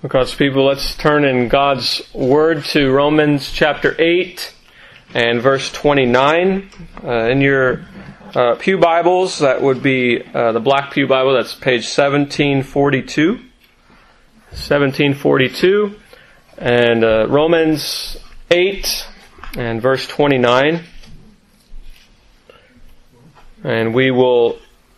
God's people, let's turn in God's Word to Romans chapter 8 and verse 29. In your Pew Bibles, that would be the Black Pew Bible, that's page 1742. 1742. And Romans 8 and verse 29. And we will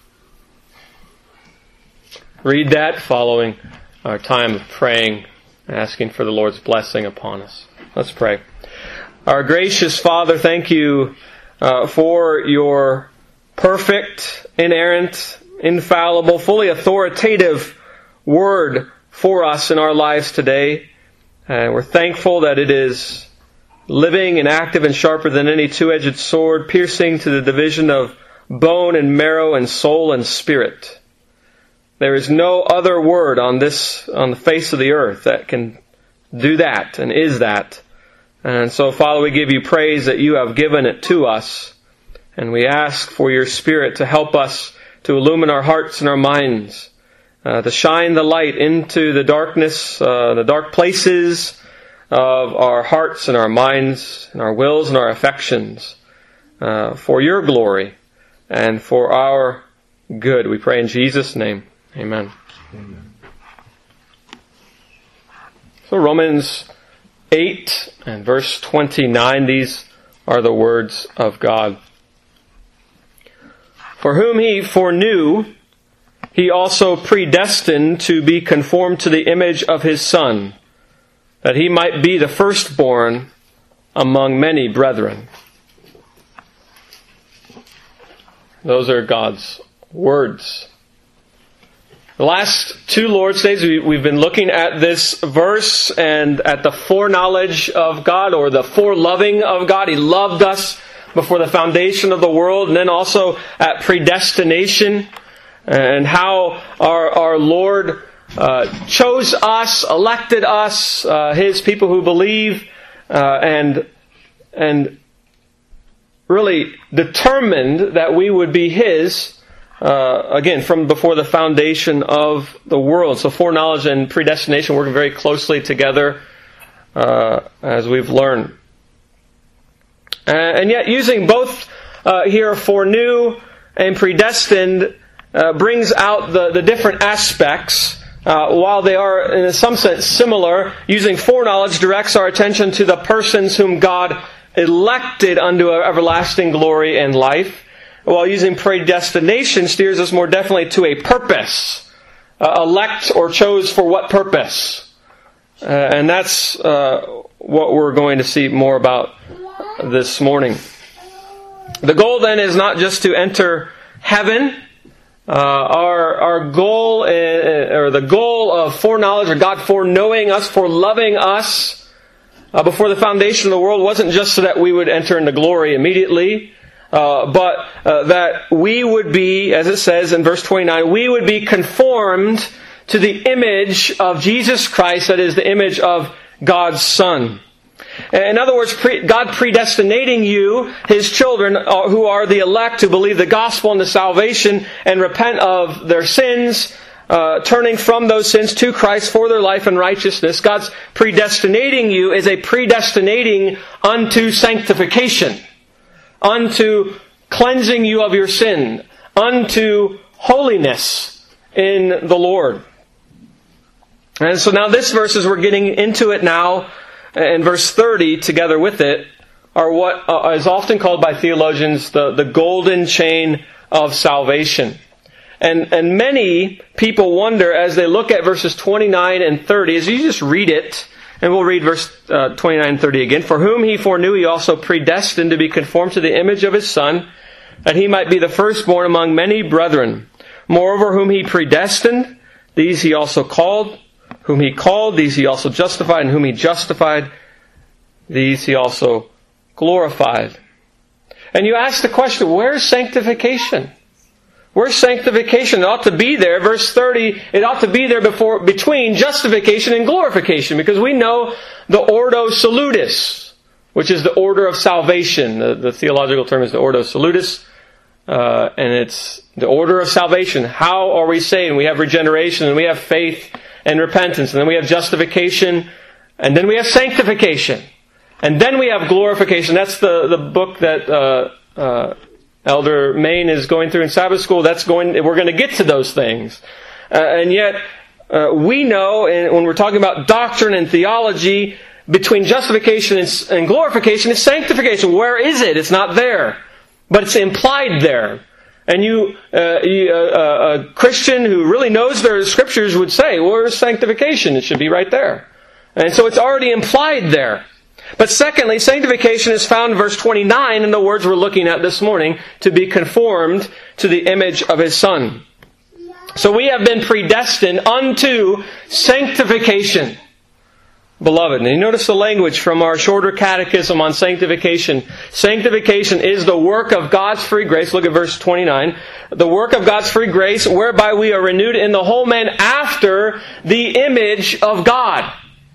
read that following our time of praying, asking for the Lord's blessing upon us. Let's pray. Our gracious Father, thank you for your perfect, inerrant, infallible, fully authoritative Word for us in our lives today. And we're thankful that it is living and active and sharper than any two-edged sword, piercing to the division of bone and marrow and soul and spirit. There is no other word on the face of the earth that can do that and is that. And so, Father, we give you praise that you have given it to us. And we ask for your Spirit to help us to illumine our hearts and our minds, to shine the light into the darkness, the dark places of our hearts and our minds and our wills and our affections, for your glory and for our good. We pray in Jesus' name. Amen. Amen. So Romans 8 and verse 29, these are the words of God. For whom he foreknew, he also predestined to be conformed to the image of his Son, that he might be the firstborn among many brethren. Those are God's words. The last two Lord's Days, we've been looking at this verse and at the foreknowledge of God, or the foreloving of God. He loved us before the foundation of the world, and then also at predestination, and how our Lord chose us, elected us, His people who believe, and really determined that we would be His, again, from before the foundation of the world. So foreknowledge and predestination working very closely together, as we've learned. And yet using both here, foreknew and predestined, brings out the different aspects. While they are in some sense similar, using foreknowledge directs our attention to the persons whom God elected unto everlasting glory and life, while using predestination steers us more definitely to a purpose. Elect or chose for what purpose? And that's what we're going to see more about this morning. The goal then is not just to enter heaven. Our goal, or the goal of foreknowledge, or God foreknowing us, foreloving us before the foundation of the world, wasn't just so that we would enter into glory immediately, but that we would be, as it says in verse 29, we would be conformed to the image of Jesus Christ, that is the image of God's Son. In other words, God predestinating you, His children, who are the elect, who believe the gospel and the salvation and repent of their sins, turning from those sins to Christ for their life and righteousness. God's predestinating you is a predestinating unto sanctification, unto cleansing you of your sin, unto holiness in the Lord. And so now this verse, as we're getting into it now, and verse 30 together with it, are what is often called by theologians the golden chain of salvation. And many people wonder as they look at verses 29 and 30, as you just read it, and we'll read verse 29 and 30 again. For whom he foreknew, he also predestined to be conformed to the image of his Son, that he might be the firstborn among many brethren. Moreover, whom he predestined, these he also called. Whom he called, these he also justified. And whom he justified, these he also glorified. And you ask the question, where's sanctification? Where's sanctification? It ought to be there. Verse 30, it ought to be there between justification and glorification, because we know the Ordo Salutis, which is the order of salvation. The theological term is the Ordo Salutis, and it's the order of salvation. How are we saved? We have regeneration, and we have faith, and repentance. And then we have justification, and then we have sanctification. And then we have glorification. That's the book that Elder Main is going through in Sabbath school. We're going to get to those things. And yet, we know, and when we're talking about doctrine and theology, between justification and glorification is sanctification. Where is it? It's not there. But it's implied there. And a Christian who really knows their scriptures would say, where's sanctification? It should be right there. And so it's already implied there. But secondly, sanctification is found in verse 29 in the words we're looking at this morning, to be conformed to the image of His Son. So we have been predestined unto sanctification, beloved. And you notice the language from our shorter catechism on sanctification. Sanctification is the work of God's free grace. Look at verse 29. The work of God's free grace, whereby we are renewed in the whole man after the image of God.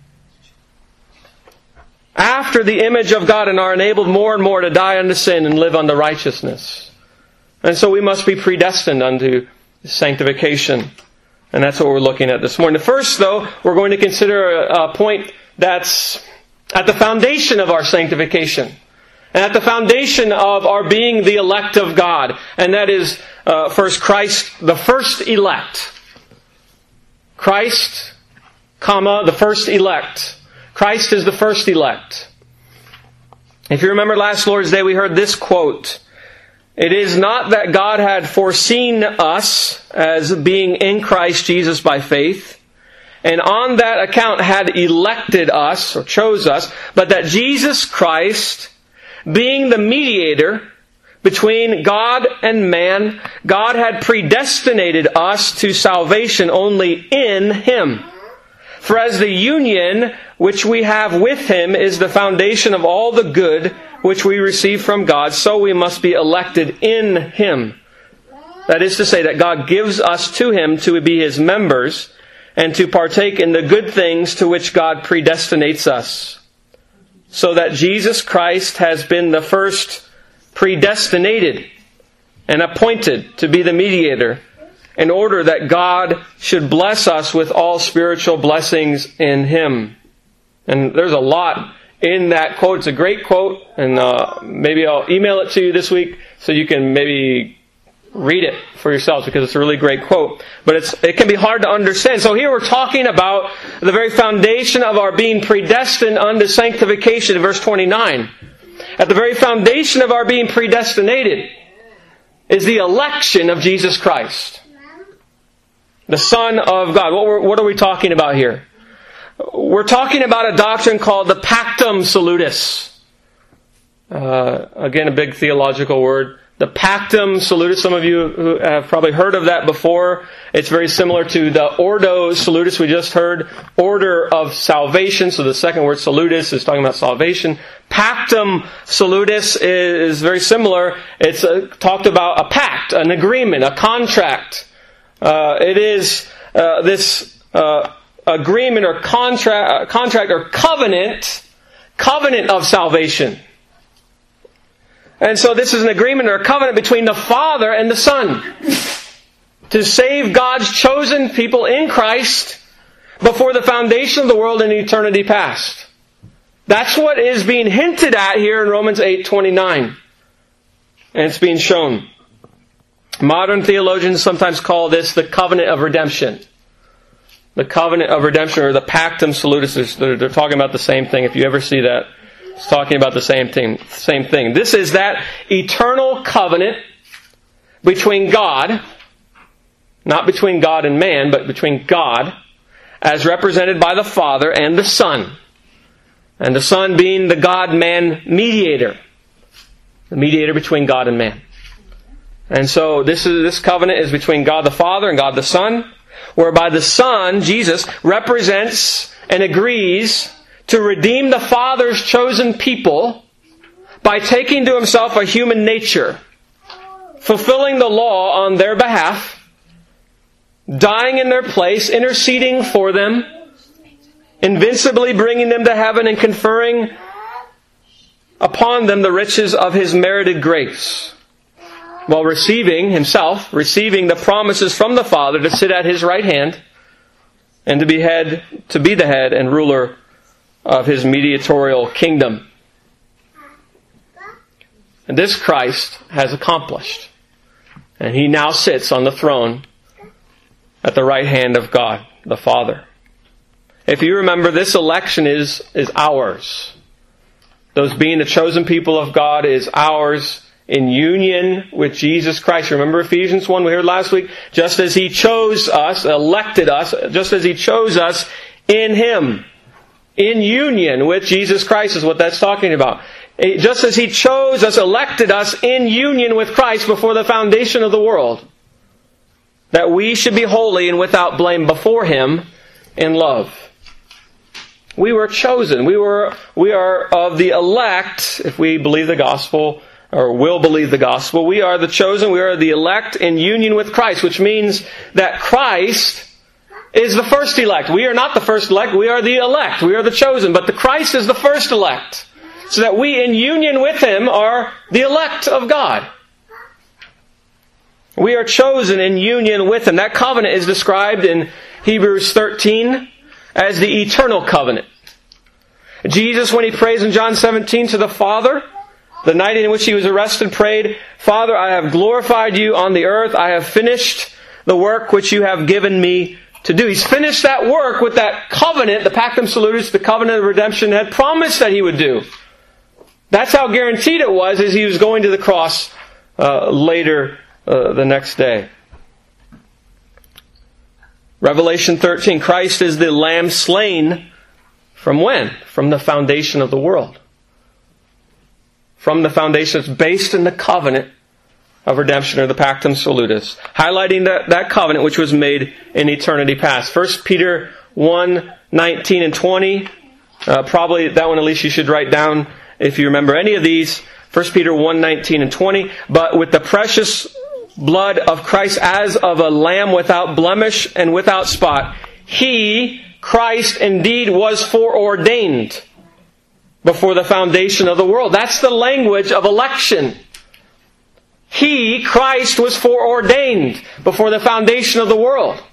After the image of God, and are enabled more and more to die unto sin and live unto righteousness. And so we must be predestined unto sanctification. And that's what we're looking at this morning. First, though, we're going to consider a point that's at the foundation of our sanctification. And at the foundation of our being the elect of God. And that is, first, Christ, the first elect. Christ, the first elect. Christ is the first elect. If you remember last Lord's Day, we heard this quote. It is not that God had foreseen us as being in Christ Jesus by faith, and on that account had elected us, or chose us, but that Jesus Christ, being the mediator between God and man, God had predestinated us to salvation only in Him. For as the union which we have with Him is the foundation of all the good which we receive from God, so we must be elected in Him. That is to say, that God gives us to Him to be His members and to partake in the good things to which God predestinates us. So that Jesus Christ has been the first predestinated and appointed to be the mediator, in order that God should bless us with all spiritual blessings in Him. And there's a lot in that quote. It's a great quote, and maybe I'll email it to you this week so you can maybe read it for yourselves, because it's a really great quote. But it can be hard to understand. So here we're talking about the very foundation of our being predestined unto sanctification in verse 29. At the very foundation of our being predestinated is the election of Jesus Christ, the Son of God. What are we talking about here? We're talking about a doctrine called the Pactum Salutis. Again, a big theological word. The Pactum Salutis. Some of you have probably heard of that before. It's very similar to the Ordo Salutis we just heard. Order of salvation. So the second word, Salutis, is talking about salvation. Pactum Salutis is very similar. It's talked about a pact, an agreement, a contract. It is this agreement or contract or covenant of salvation. And so this is an agreement or a covenant between the Father and the Son to save God's chosen people in Christ before the foundation of the world in eternity past. That's what is being hinted at here in Romans 8:29. And it's being shown. Modern theologians sometimes call this the covenant of redemption. The covenant of redemption, or the Pactum Salutis. They're talking about the same thing. If you ever see that, it's talking about the same thing. This is that eternal covenant between God, not between God and man, but between God, as represented by the Father and the Son. And the Son being the God-man mediator. The mediator between God and man. And so this covenant is between God the Father and God the Son, whereby the Son, Jesus, represents and agrees to redeem the Father's chosen people by taking to Himself a human nature, fulfilling the law on their behalf, dying in their place, interceding for them, invincibly bringing them to heaven and conferring upon them the riches of His merited grace, while receiving the promises from the Father to sit at His right hand and to be the head and ruler of His mediatorial kingdom. And this Christ has accomplished. And He now sits on the throne at the right hand of God, the Father. If you remember, this election is ours. Those being the chosen people of God is ours in union with Jesus Christ. Remember Ephesians 1 we heard last week? Just as He chose us, elected us, just as He chose us in Him. In union with Jesus Christ is what that's talking about. Just as He chose us, elected us in union with Christ before the foundation of the world. That we should be holy and without blame before Him in love. We were chosen. We are of the elect, if we believe the gospel, or will believe the gospel. We are the chosen. We are the elect in union with Christ, which means that Christ is the first elect. We are not the first elect. We are the elect. We are the chosen. But the Christ is the first elect. So that we in union with Him are the elect of God. We are chosen in union with Him. That covenant is described in Hebrews 13 as the eternal covenant. Jesus, when He prays in John 17 to the Father, the night in which He was arrested, prayed, "Father, I have glorified You on the earth. I have finished the work which You have given Me to do." He's finished that work with that covenant, the Pactum Salutis, the covenant of redemption, had promised that He would do. That's how guaranteed it was as He was going to the cross later the next day. Revelation 13, Christ is the Lamb slain from when? From the foundation of the world. From the foundation, it's based in the covenant of redemption, or the Pactum Salutis, highlighting that covenant which was made in eternity past. 1 Peter 1, 19 and 20, probably that one at least you should write down if you remember any of these. 1 Peter 1, 19 and 20, "But with the precious blood of Christ as of a lamb without blemish and without spot, He, Christ, indeed was foreordained before the foundation of the world." That's the language of election. He, Christ, was foreordained before the foundation of the world.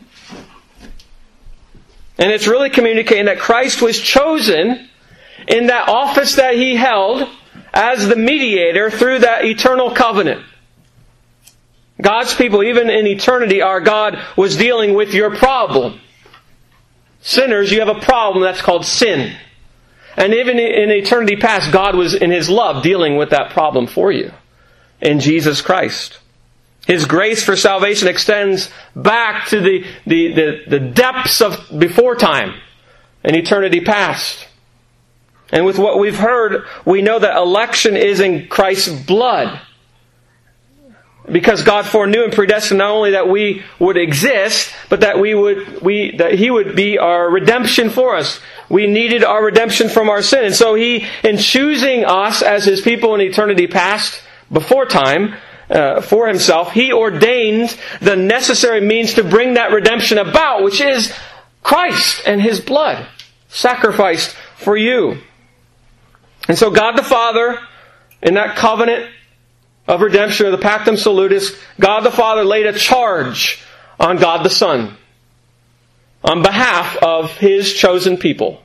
And it's really communicating that Christ was chosen in that office that He held as the mediator through that eternal covenant. God's people, even in eternity, our God was dealing with your problem. Sinners, you have a problem that's called sin. And even in eternity past, God was in His love dealing with that problem for you in Jesus Christ. His grace for salvation extends back to the depths of before time and eternity past. And with what we've heard, we know that election is in Christ's blood. Because God foreknew and predestined not only that we would exist, but that that He would be our redemption for us. We needed our redemption from our sin. And so He, in choosing us as His people in eternity past, before time, for Himself, He ordained the necessary means to bring that redemption about, which is Christ and His blood, sacrificed for you. And so God the Father, in that covenant of redemption, or the Pactum Salutis, God the Father laid a charge on God the Son on behalf of His chosen people.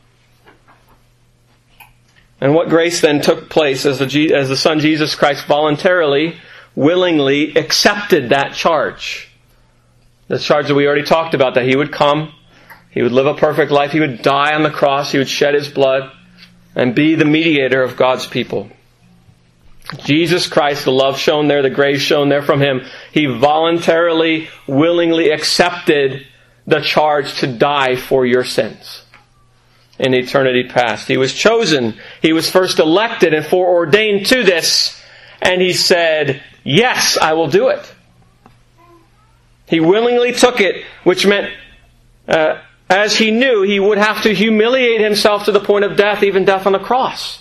And what grace then took place as the Son Jesus Christ voluntarily, willingly accepted that charge. The charge that we already talked about, that He would come, He would live a perfect life, He would die on the cross, He would shed His blood, and be the mediator of God's people. Jesus Christ, the love shown there, the grace shown there from Him, He voluntarily, willingly accepted the charge to die for your sins in eternity past. He was chosen. He was first elected and foreordained to this. And He said, "Yes, I will do it." He willingly took it, which meant, as He knew, He would have to humiliate Himself to the point of death, even death on the cross,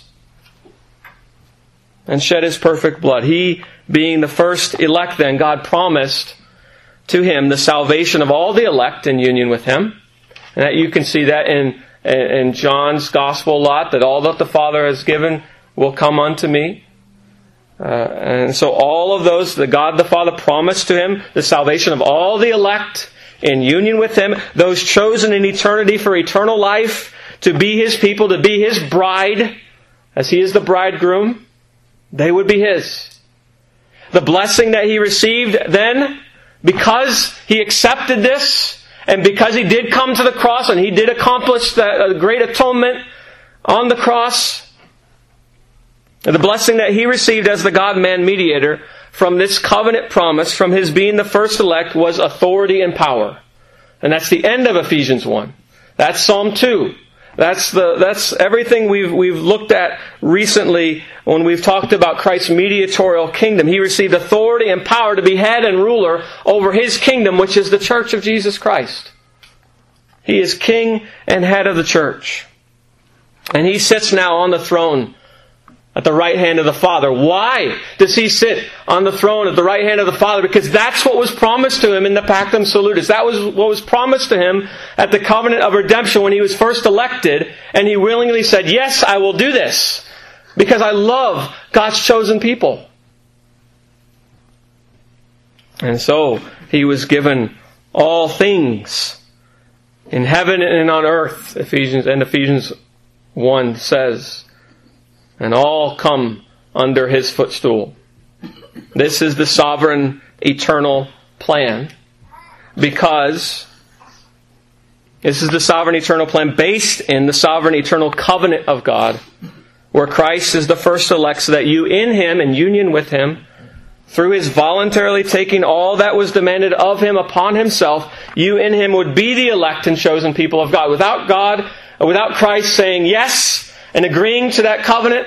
and shed His perfect blood. He, being the first elect then, God promised to Him the salvation of all the elect in union with Him. And that you can see that in John's Gospel a lot, that all that the Father has given will come unto Me. And so all of those, the God the Father promised to Him the salvation of all the elect in union with Him, those chosen in eternity for eternal life, to be His people, to be His bride, as He is the bridegroom, they would be His. The blessing that He received then, because He accepted this, and because He did come to the cross, and He did accomplish that great atonement on the cross, the blessing that He received as the God-man mediator from this covenant promise, from His being the first elect, was authority and power. And that's the end of Ephesians 1. That's Psalm 2. That's everything we've looked at recently when we've talked about Christ's mediatorial kingdom. He received authority and power to be head and ruler over His kingdom, which is the church of Jesus Christ. He is king and head of the church. And He sits now on the throne at the right hand of the Father. Why does He sit on the throne at the right hand of the Father? Because that's what was promised to Him in the Pactum Salutis. That was what was promised to Him at the covenant of redemption when He was first elected, and He willingly said, yes, I will do this, because I love God's chosen people. And so He was given all things in heaven and on earth, Ephesians 1 says, and all come under His footstool. This is the sovereign, eternal plan, because this is the sovereign, eternal plan based in the sovereign, eternal covenant of God, where Christ is the first elect, so that you in Him, in union with Him, through His voluntarily taking all that was demanded of Him upon Himself, you in Him would be the elect and chosen people of God. Without Christ saying yes and agreeing to that covenant,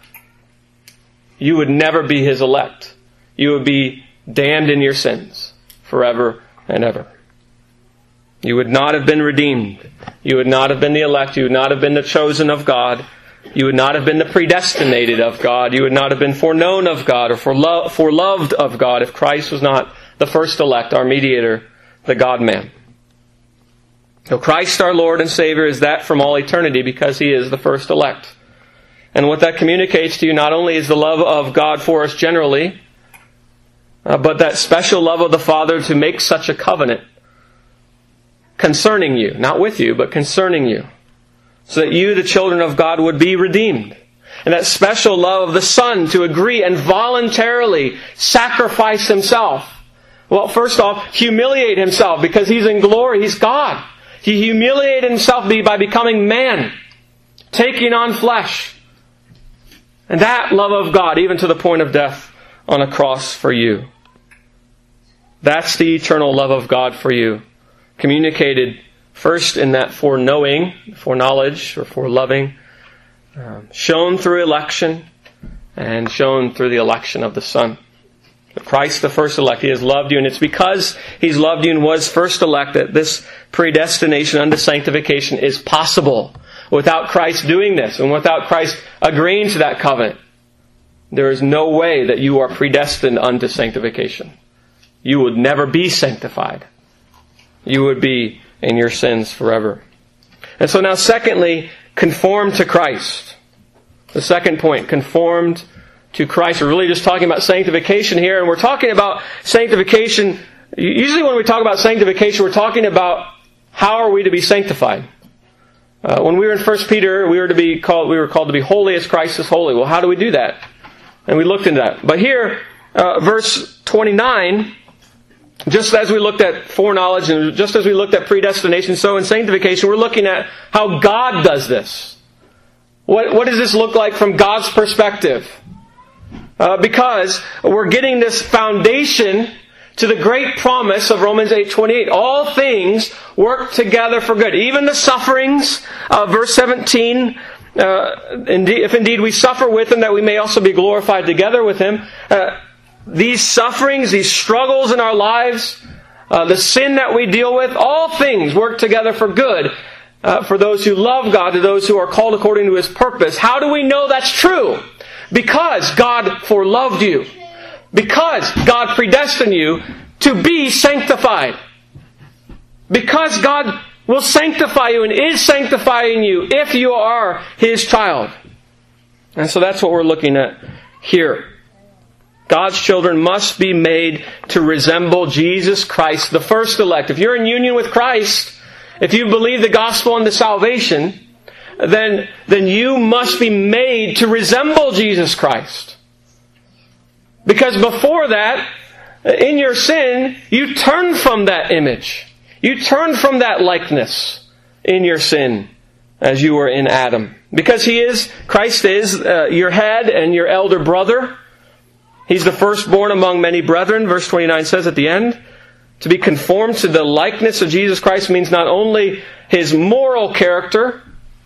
you would never be His elect. You would be damned in your sins forever and ever. You would not have been redeemed. You would not have been the elect. You would not have been the chosen of God. You would not have been the predestinated of God. You would not have been foreknown of God or foreloved of God if Christ was not the first elect, our mediator, the God-man. So Christ our Lord and Savior is that from all eternity, because He is the first elect. And what that communicates to you not only is the love of God for us generally, but that special love of the Father to make such a covenant concerning you, not with you, but concerning you, so that you, the children of God, would be redeemed. And that special love of the Son to agree and voluntarily sacrifice Himself. Well, first off, humiliate Himself, because He's in glory, He's God. He humiliated Himself by becoming man, taking on flesh. And that love of God, even to the point of death on a cross for you. That's the eternal love of God for you. Communicated first in that foreknowledge, or foreloving, shown through election, and shown through the election of the Son. Christ, the first elect, He has loved you, and it's because He's loved you and was first elect that this predestination unto sanctification is possible. Without Christ doing this, and without Christ agreeing to that covenant, there is no way that you are predestined unto sanctification. You would never be sanctified. You would be in your sins forever. And so now, secondly, conform to Christ. The second point, conformed to Christ. We're really just talking about sanctification here, and we're talking about sanctification. Usually when we talk about sanctification, we're talking about how are we to be sanctified. When we were in 1 Peter, we were called to be holy as Christ is holy. Well, how do we do that? And we looked into that. But here, verse 29, just as we looked at foreknowledge and just as we looked at predestination, so in sanctification, we're looking at how God does this. What does this look like from God's perspective? Because we're getting this foundation to the great promise of Romans 8:28. All things work together for good. Even the sufferings, verse 17, if indeed we suffer with Him, that we may also be glorified together with Him. These sufferings, these struggles in our lives, the sin that we deal with, all things work together for good for those who love God, to those who are called according to His purpose. How do we know that's true? Because God foreloved you. Because God predestined you to be sanctified. Because God will sanctify you and is sanctifying you if you are His child. And so that's what we're looking at here. God's children must be made to resemble Jesus Christ, the first elect. If you're in union with Christ, if you believe the gospel unto salvation, then you must be made to resemble Jesus Christ. Because before that, in your sin, you turn from that image. You turn from that likeness in your sin as you were in Adam. Because Christ is your head and your elder brother. He's the firstborn among many brethren, verse 29 says at the end. To be conformed to the likeness of Jesus Christ means not only His moral character,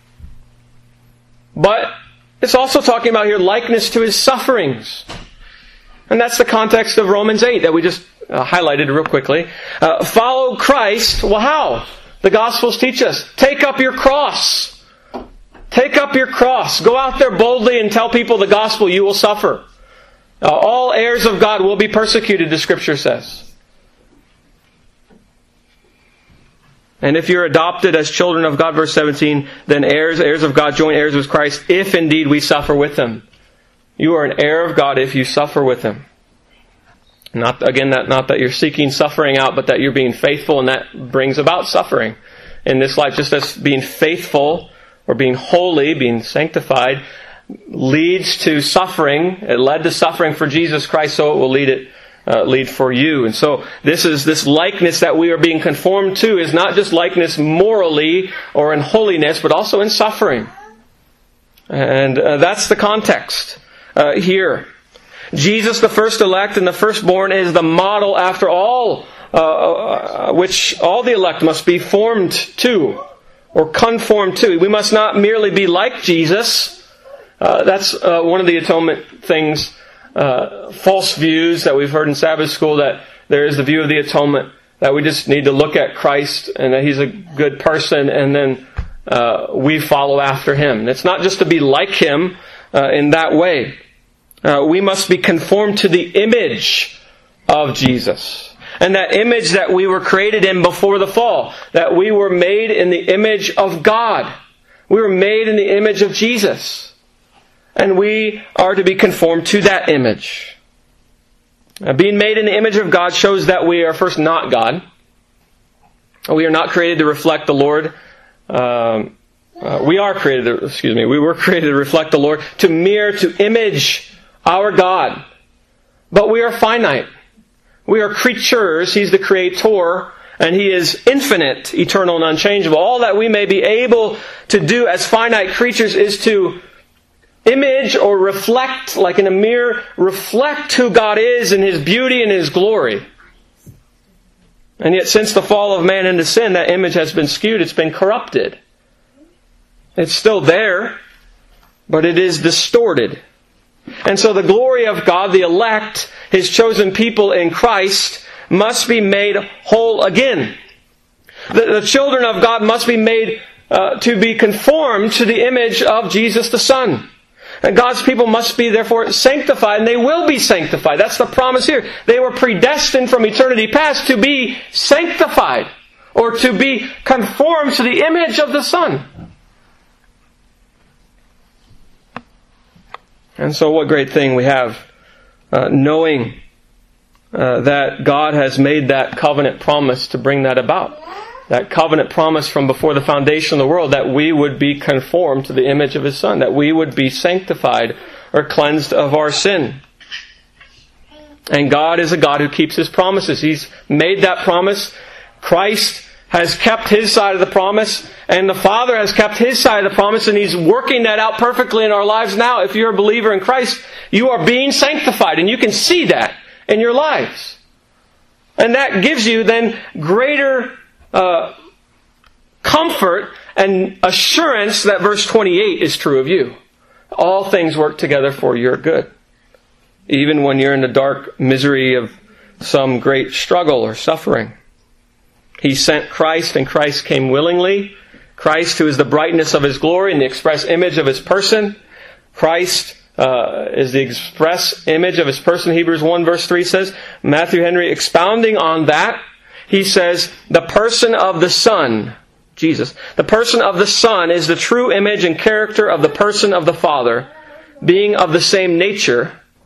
but it's also talking about here likeness to His sufferings. And that's the context of Romans 8 that we just highlighted real quickly. Follow Christ. Well, how? The Gospels teach us. Take up your cross. Take up your cross. Go out there boldly and tell people the gospel. You will suffer. All heirs of God will be persecuted, the Scripture says. And if you're adopted as children of God, verse 17, then heirs of God, joint heirs with Christ, if indeed we suffer with Him. You are an heir of God if you suffer with Him. Not that you're seeking suffering out, but that you're being faithful, and that brings about suffering in this life. Just as being faithful or being holy, being sanctified, leads to suffering. It led to suffering for Jesus Christ, so it will lead for you. And so this likeness that we are being conformed to is not just likeness morally or in holiness, but also in suffering. And that's the context here. Jesus, the first elect and the firstborn, is the model after all, which all the elect must be formed to or conformed to. We must not merely be like Jesus. That's one of the atonement things, false views that we've heard in Sabbath school, that there is the view of the atonement that we just need to look at Christ and that He's a good person and then we follow after Him. It's not just to be like Him in that way. We must be conformed to the image of Jesus. And that image that we were created in before the fall. That we were made in the image of God. We were made in the image of Jesus. And we are to be conformed to that image. Being made in the image of God shows that we are first not God. We are not created to reflect the Lord. We were created to reflect the Lord, to image our God. But we are finite. We are creatures. He's the Creator, and He is infinite, eternal, and unchangeable. All that we may be able to do as finite creatures is to image or reflect, like in a mirror, reflect who God is in His beauty and His glory. And yet since the fall of man into sin, that image has been skewed. It's been corrupted. It's still there, but it is distorted. And so the glory of God, the elect, His chosen people in Christ, must be made whole again. The children of God must be made to be conformed to the image of Jesus the Son. And God's people must be therefore sanctified, and they will be sanctified. That's the promise here. They were predestined from eternity past to be sanctified, or to be conformed to the image of the Son. And so what great thing we have, knowing that God has made that covenant promise to bring that about. That covenant promise from before the foundation of the world, that we would be conformed to the image of His Son, that we would be sanctified or cleansed of our sin. And God is a God who keeps His promises. He's made that promise. Christ has kept His side of the promise, and the Father has kept His side of the promise, and He's working that out perfectly in our lives now. If you're a believer in Christ, you are being sanctified, and you can see that in your lives. And that gives you then greater comfort and assurance that verse 28 is true of you. All things work together for your good. Even when you're in the dark misery of some great struggle or suffering. He sent Christ, and Christ came willingly. Christ, who is the brightness of His glory and the express image of His person. Christ is the express image of His person. Hebrews 1 verse 3 says, Matthew Henry expounding on that, he says, the person of the Son, Jesus, the person of the Son is the true image and character of the person of the Father, being of the same nature.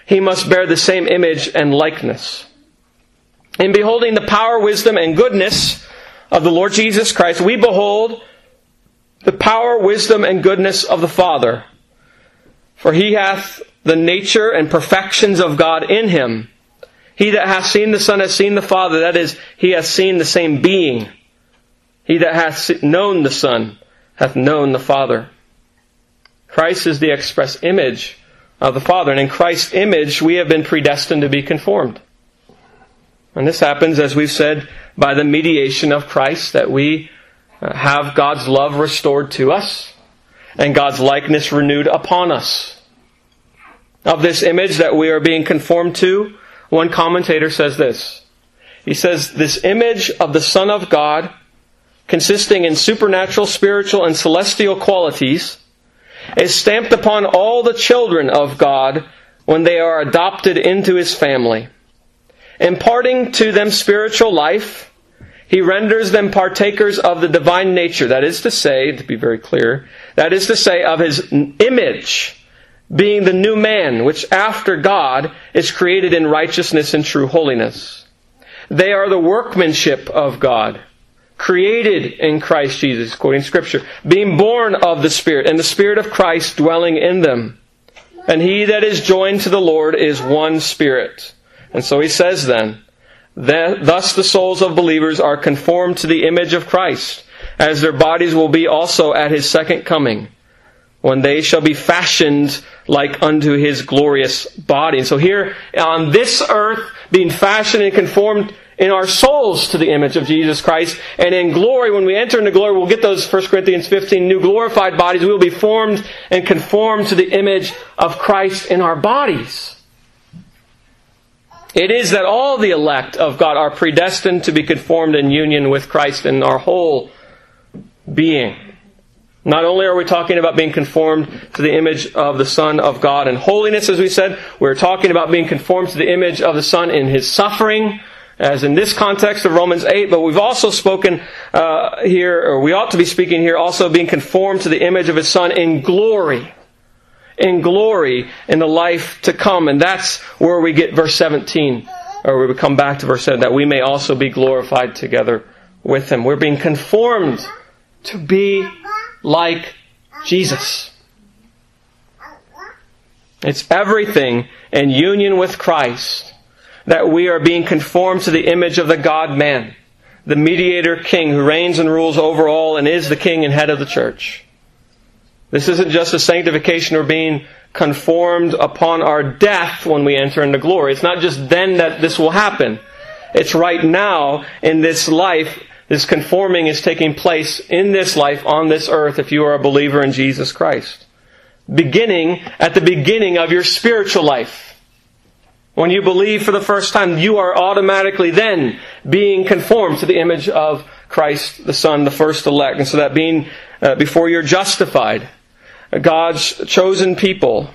he must bear the same image and likeness. In beholding the power, wisdom, and goodness of the Lord Jesus Christ, we behold the power, wisdom, and goodness of the Father. For he hath the nature and perfections of God in him. He that hath seen the Son hath seen the Father. That is, he hath seen the same being. He that hath known the Son hath known the Father. Christ is the express image of the Father. And in Christ's image, we have been predestined to be conformed. And this happens, as we've said, by the mediation of Christ, that we have God's love restored to us and God's likeness renewed upon us. Of this image that we are being conformed to, one commentator says this. He says, this image of the Son of God, consisting in supernatural, spiritual, and celestial qualities, is stamped upon all the children of God when they are adopted into His family. Imparting to them spiritual life, He renders them partakers of the divine nature. That is to say, to be very clear, that is to say, of His image, being the new man, which after God is created in righteousness and true holiness. They are the workmanship of God, created in Christ Jesus, quoting Scripture, being born of the Spirit, and the Spirit of Christ dwelling in them. And he that is joined to the Lord is one Spirit. And so he says then, thus the souls of believers are conformed to the image of Christ, as their bodies will be also at His second coming, when they shall be fashioned like unto His glorious body. And so here on this earth, being fashioned and conformed in our souls to the image of Jesus Christ. And in glory, when we enter into glory, we'll get those 1 Corinthians 15 new glorified bodies. We will be formed and conformed to the image of Christ in our bodies. It is that all the elect of God are predestined to be conformed in union with Christ in our whole being. Not only are we talking about being conformed to the image of the Son of God in holiness, as we said, we're talking about being conformed to the image of the Son in His suffering, as in this context of Romans 8, but we've also spoken here, or we ought to be speaking here, also being conformed to the image of His Son in glory. In glory in the life to come. And that's where we get verse 17, or we come back to verse 7, that we may also be glorified together with Him. We're being conformed to be like Jesus. It's everything in union with Christ that we are being conformed to the image of the God-man, the mediator king who reigns and rules over all and is the king and head of the church. This isn't just a sanctification or being conformed upon our death when we enter into glory. It's not just then that this will happen. It's right now in this life. This conforming is taking place in this life on this earth if you are a believer in Jesus Christ. Beginning at the beginning of your spiritual life. When you believe for the first time, you are automatically then being conformed to the image of Christ the Son, the first elect. And so that being before you're justified, God's chosen people,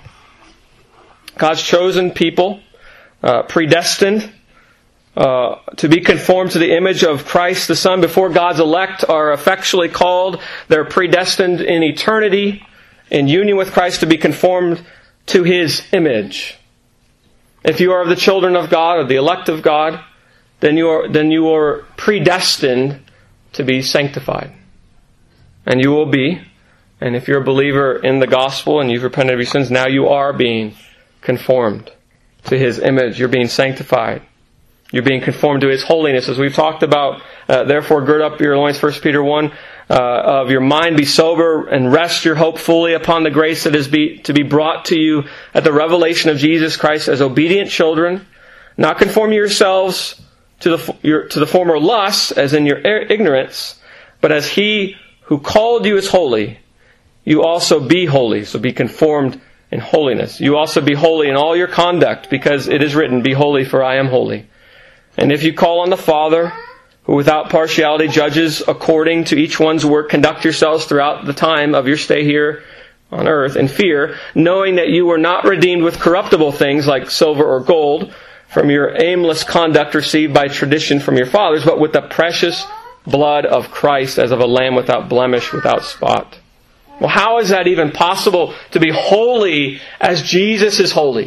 predestined to be conformed to the image of Christ the Son before God's elect are effectually called. They're predestined in eternity in union with Christ to be conformed to His image. If you are of the children of God or the elect of God, then you are predestined to be sanctified. And you will be. And if you're a believer in the gospel and you've repented of your sins, now you are being conformed to His image. You're being sanctified. You're being conformed to His holiness. As we've talked about, therefore gird up your loins, 1 Peter 1, of your mind be sober and rest your hope fully upon the grace that is to be brought to you at the revelation of Jesus Christ as obedient children. Not conform yourselves to the former lusts, as in your ignorance, but as He who called you is holy, you also be holy. So be conformed in holiness. You also be holy in all your conduct, because it is written, be holy, for I am holy. And if you call on the Father, who without partiality judges according to each one's work, conduct yourselves throughout the time of your stay here on earth in fear, knowing that you were not redeemed with corruptible things like silver or gold from your aimless conduct received by tradition from your fathers, but with the precious blood of Christ as of a lamb without blemish, without spot. Well, how is that even possible to be holy as Jesus is holy?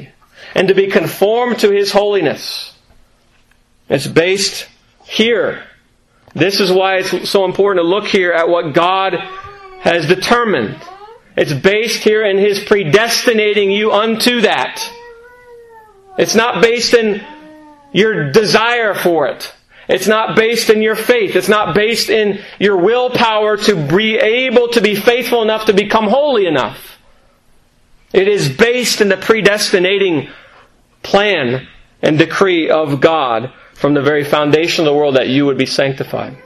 and to be conformed to His holiness. It's based here. This is why it's so important to look here at what God has determined. It's based here in His predestinating you unto that. It's not based in your desire for it. It's not based in your faith. It's not based in your willpower to be able to be faithful enough to become holy enough. It is based in the predestinating plan and decree of God from the very foundation of the world that you would be sanctified.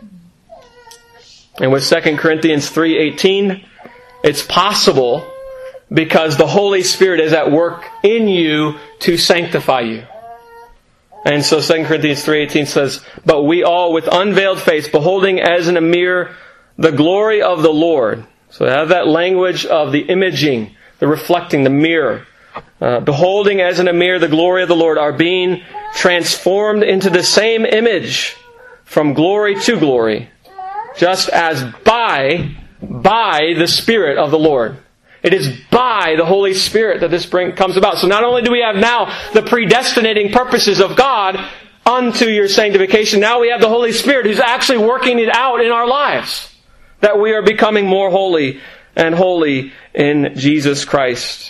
And with 2 Corinthians 3:18, it's possible because the Holy Spirit is at work in you to sanctify you. And so 2 Corinthians 3:18 says, "But we all with unveiled face, beholding as in a mirror the glory of the Lord." So they have that language of the imaging, the reflecting, the mirror. Beholding as in a mirror the glory of the Lord, are being transformed into the same image from glory to glory, just as by the Spirit of the Lord. It is by the Holy Spirit that this comes about. So not only do we have now the predestinating purposes of God unto your sanctification, now we have the Holy Spirit who's actually working it out in our lives, that we are becoming more holy and holy in Jesus Christ.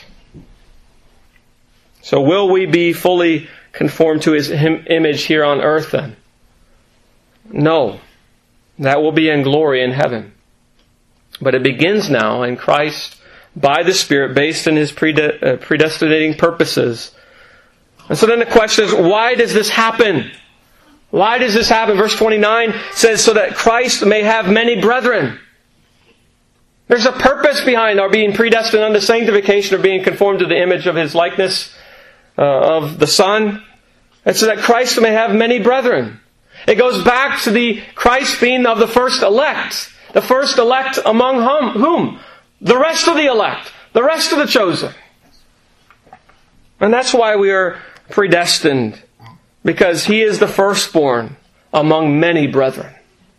So will we be fully conformed to His image here on earth then? No. That will be in glory in heaven. But it begins now in Christ by the Spirit, based in His predestinating purposes. And so then the question is, why does this happen? Why does this happen? Verse 29 says, so that Christ may have many brethren. There's a purpose behind our being predestined unto sanctification, or being conformed to the image of His likeness of the Son. It's so that Christ may have many brethren. It goes back to the Christ being of the first elect. The first elect among whom? The rest of the elect. The rest of the chosen. And that's why we are predestined. Because He is the firstborn among many brethren.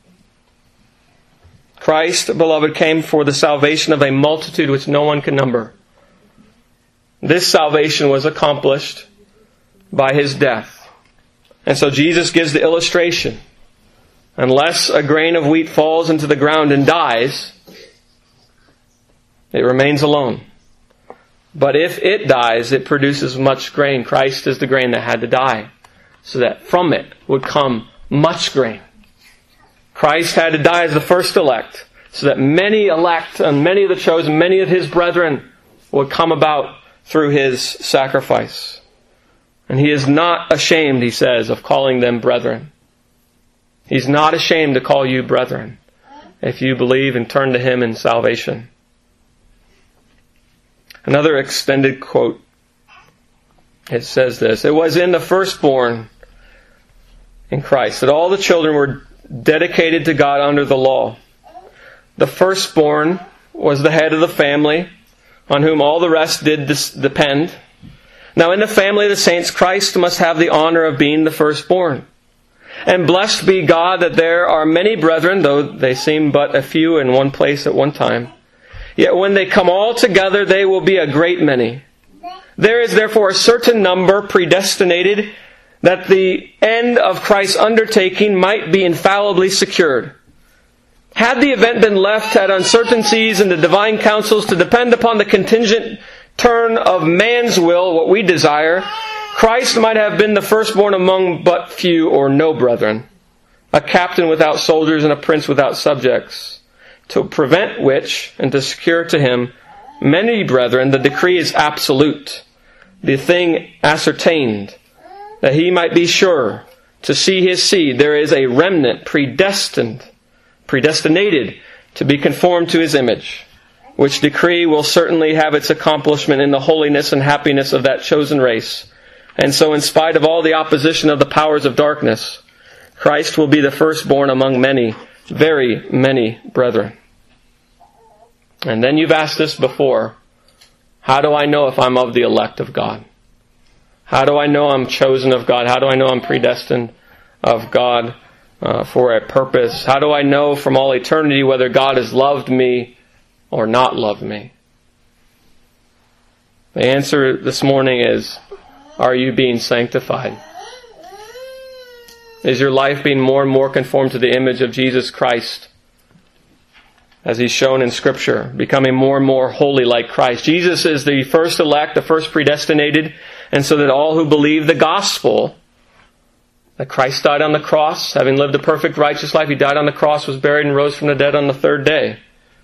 Christ, beloved, came for the salvation of a multitude which no one can number. This salvation was accomplished by His death. And so Jesus gives the illustration. Unless a grain of wheat falls into the ground and dies, it remains alone. But if it dies, it produces much grain. Christ is the grain that had to die, so that from it would come much grain. Christ had to die as the first elect, so that many elect and many of the chosen, many of His brethren would come about through His sacrifice. And He is not ashamed, He says, of calling them brethren. He's not ashamed to call you brethren if you believe and turn to Him in salvation. Another extended quote, it says this: it was in the firstborn in Christ that all the children were dedicated to God under the law. The firstborn was the head of the family, on whom all the rest did depend. Now in the family of the saints, Christ must have the honor of being the firstborn. And blessed be God that there are many brethren, though they seem but a few in one place at one time. Yet when they come all together, they will be a great many. There is therefore a certain number predestinated, that the end of Christ's undertaking might be infallibly secured. Had the event been left at uncertainties in the divine counsels to depend upon the contingent turn of man's will, what we desire, Christ might have been the firstborn among but few or no brethren, a captain without soldiers and a prince without subjects. To prevent which, and to secure to Him many brethren, the decree is absolute, the thing ascertained, that He might be sure to see His seed. There is a remnant predestinated to be conformed to His image, which decree will certainly have its accomplishment in the holiness and happiness of that chosen race. And so in spite of all the opposition of the powers of darkness, Christ will be the firstborn among many, very many brethren. And then you've asked this before: how do I know if I'm of the elect of God? How do I know I'm chosen of God? How do I know I'm predestined of God for a purpose? How do I know from all eternity whether God has loved me or not loved me? The answer this morning is are you being sanctified? Is your life being more and more conformed to the image of Jesus Christ as He's shown in Scripture, becoming more and more holy like Christ? Jesus is the first elect, the first predestinated, and so that all who believe the gospel, that Christ died on the cross, having lived a perfect righteous life, He died on the cross, was buried, and rose from the dead on the third day.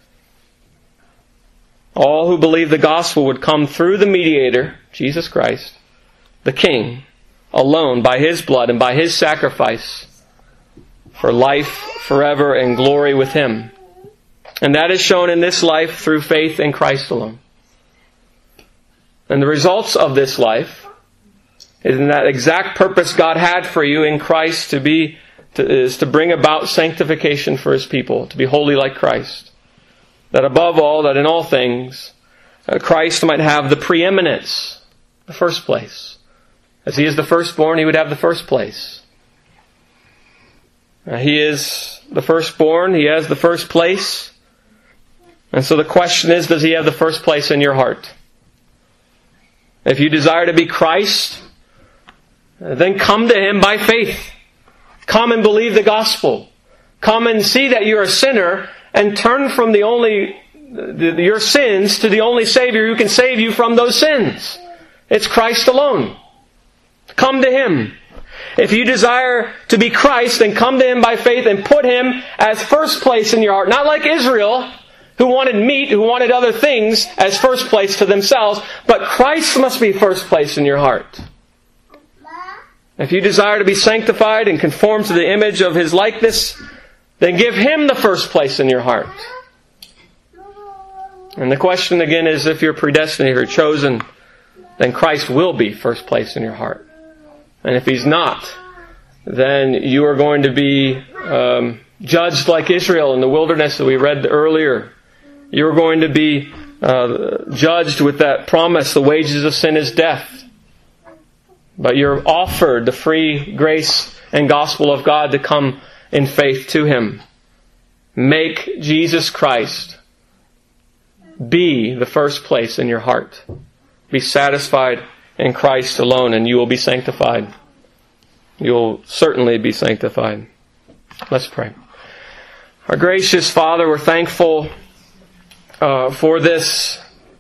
All who believe the gospel would come through the mediator, Jesus Christ, the King, alone, by His blood and by His sacrifice, for life forever and glory with Him. And that is shown in this life through faith in Christ alone. And the results of this life is in that exact purpose God had for you in Christ is to bring about sanctification for His people, to be holy like Christ. That above all, that in all things, Christ might have the preeminence, the first place. As He is the firstborn, He would have the first place. He is the firstborn, He has the first place. And so the question is, does He have the first place in your heart? If you desire to be Christ, then come to Him by faith. Come and believe the gospel. Come and see that you're a sinner and turn from your sins to the only Savior who can save you from those sins. It's Christ alone. Come to Him. If you desire to be Christ, then come to Him by faith and put Him as first place in your heart. Not like Israel, who wanted meat, who wanted other things as first place to themselves, but Christ must be first place in your heart. If you desire to be sanctified and conform to the image of His likeness, then give Him the first place in your heart. And the question again is, if you're predestined, if you're chosen, then Christ will be first place in your heart. And if He's not, then you are going to be judged like Israel in the wilderness that we read earlier. You're going to be judged with that promise, the wages of sin is death. But you're offered the free grace and gospel of God to come in faith to Him. Make Jesus Christ be the first place in your heart. Be satisfied in Christ alone, and you will be sanctified. You will certainly be sanctified. Let's pray. Our gracious Father, we're thankful for this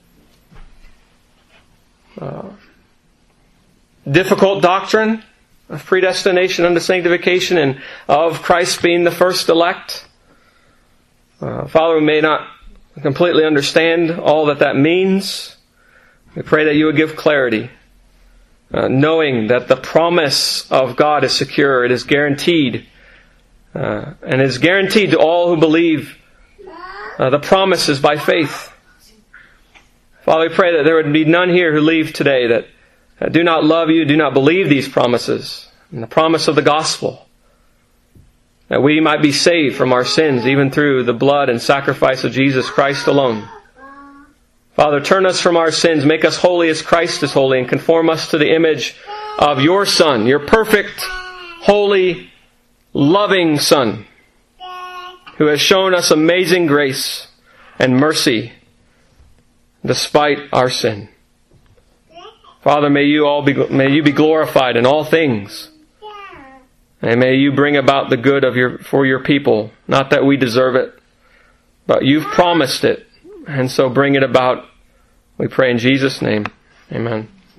difficult doctrine of predestination unto sanctification and of Christ being the first elect. Father, we may not completely understand all that means. We pray that You would give clarity, knowing that the promise of God is secure, it is guaranteed, and it is guaranteed to all who believe the promises by faith. Father, we pray that there would be none here who leave today that do not love You, do not believe these promises, and the promise of the gospel, that we might be saved from our sins, even through the blood and sacrifice of Jesus Christ alone. Father, turn us from our sins, make us holy as Christ is holy, and conform us to the image of Your Son, Your perfect, holy, loving Son, who has shown us amazing grace and mercy despite our sin. Father, may You be glorified in all things. And may You bring about the good for Your people. Not that we deserve it, but You've promised it. And so bring it about. We pray in Jesus' name. Amen.